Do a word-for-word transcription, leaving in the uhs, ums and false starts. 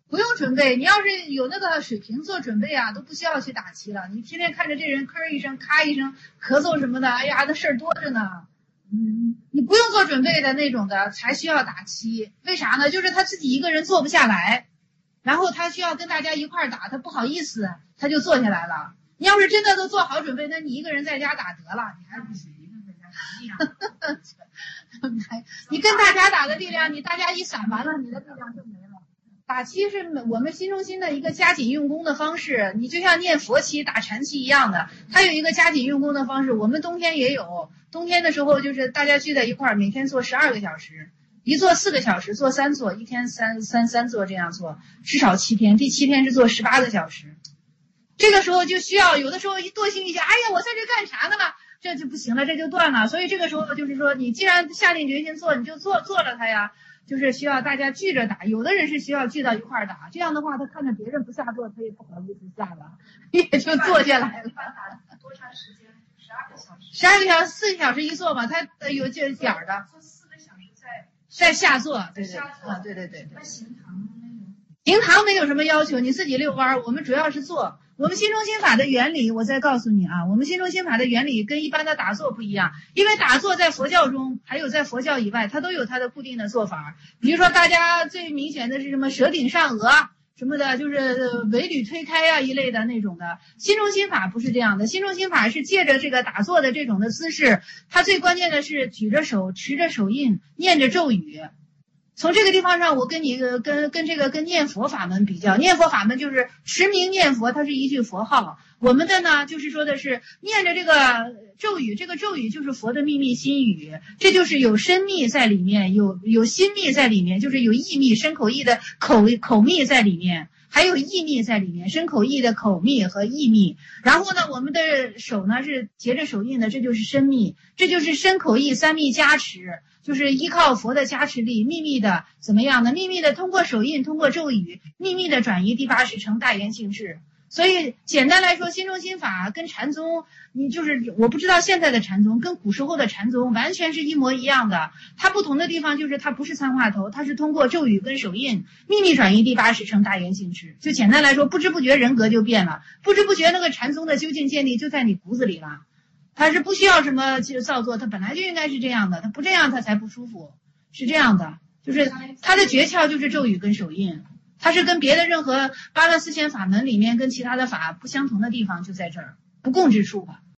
不用准备，你要是有那个水平做准备啊，都不需要去打七了。你天天看着这人吭一声、咔一声咳嗽什么的，哎呀，那事儿多着呢。嗯，你不用做准备的那种的才需要打七，为啥呢？就是他自己一个人做不下来，然后他需要跟大家一块儿打，他不好意思，他就坐下来了。你要是真的都做好准备，那你一个人在家打得了，你还不行，一个人在家打力量。你跟大家打的力量，你大家一散完了，你的力量就没了。打七是我们新中心的一个加紧用功的方式，你就像念佛七、打禅七一样的，它有一个加紧用功的方式。我们冬天也有，冬天的时候就是大家聚在一块儿，每天做十二个小时，一做四个小时，做三做，一天三三三做这样做，至少七天，第七天是做十八个小时。这个时候就需要有的时候一惰性一下，哎呀，我在这干啥呢？这就不行了，这就断了。所以这个时候就是说，你既然下定决心做，你就做做了它呀。就是需要大家聚着打，有的人是需要聚到一块儿打，这样的话他看着别人不下做，他也不好意思下了，也就坐下来了。 多长时间？十二个小时。 十二个小时，四个小时一做嘛，他有这点儿的。 做四个小时再再下做，对对啊， 对对对对。 那行堂那种？ 行堂没有什么要求，你自己遛弯儿。我们主要是做。我们新中心法的原理，我再告诉你啊，我们新中心法的原理跟一般的打坐不一样，因为打坐在佛教中，还有在佛教以外，它都有它的固定的做法。比如说，大家最明显的是什么舌顶上颚什么的，就是尾闾推开啊一类的那种的。新中心法不是这样的，新中心法是借着这个打坐的这种的姿势，它最关键的是举着手，持着手印，念着咒语。从这个地方上，我跟你跟跟这个跟念佛法门比较，念佛法门就是持名念佛，它是一句佛号。我们的呢，就是说的是念着这个咒语，这个咒语就是佛的秘密心语，这就是有深密在里面，有有心密在里面，就是有意密，身口意的口口密在里面，还有意密在里面，身口意的口密和意密。然后呢，我们的手呢是结着手印的，这就是身密，这就是身口意三密加持。就是依靠佛的加持力，秘密的怎么样呢？秘密的通过手印，通过咒语，秘密的转移第八识成大圆性智。所以简单来说，新中心法跟禅宗，你就是我不知道现在的禅宗跟古时候的禅宗完全是一模一样的。它不同的地方就是它不是参话头，它是通过咒语跟手印，秘密转移第八识成大圆性智。就简单来说，不知不觉人格就变了，不知不觉那个禅宗的究竟建立就在你骨子里了。它是不需要什么造作，它本来就应该是这样的，它不这样它才不舒服，是这样的。就是它的诀窍就是咒语跟手印，它是跟别的任何八大四显法门里面跟其他的法不相同的地方就在这儿，不共之处吧。